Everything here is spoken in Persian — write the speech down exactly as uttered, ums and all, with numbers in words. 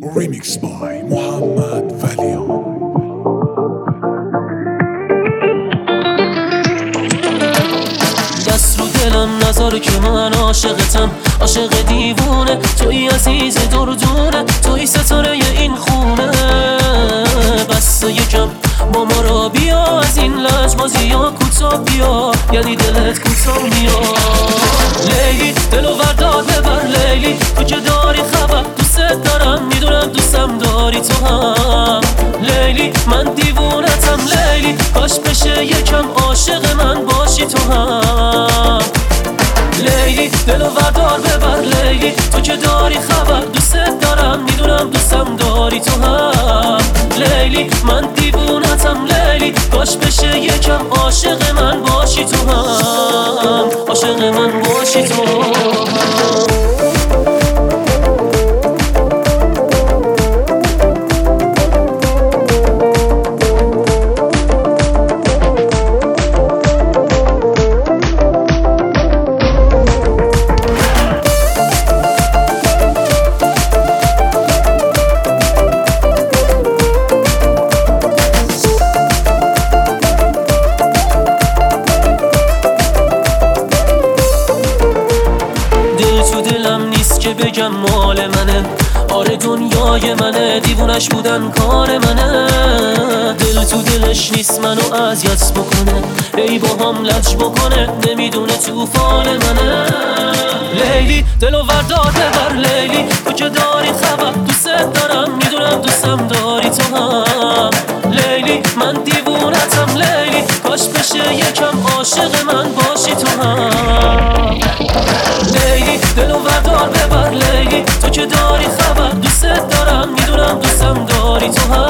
Remix by محمد ولیان. دست رو دلم نذار که من عاشقتم، عاشق دیوونه توی عزیز دردونه، توی ستاره این خونه. بس یکم با ما را بیا، از این لجبازی ها کوتا بیا، یعنی دلت کوتا میاد. لیلی دلو وردار ببر لیلی، تو که داری خبر دوست دارم، میدونم دوستم داری تو هم. لیلی من دیوونتم لیلی، کاش بشه یکم عاشق من باشی تو هم. لیلی دلو وردار ببر لیلی، تو که داری خبر دوست دارم، میدونم دوستم داری تو هم. لیلی من دیوونتم لیلی، کاش بشه یکم عاشق من باشی تو هم، عاشق من باشی تو هم. که بگم مال منه، آره دنیای منه، دیوونش بودن کار منه. دل تو دلش نیست منو اذیت بکنه، ای با هم لج بکنه، نمیدونه توفان منه. لیلی دلو وردار ببر لیلی، تو که داری خبر دوست دارم، میدونم دوستم داری تو هم. لیلی من دیوونتم لیلی، کاش بشه یکم عاشق من باشی تو هم. لیلی دلو وردار ببر لیلی، تو که داری خبر دوست دارم، میدونم دوستم داری تو هم.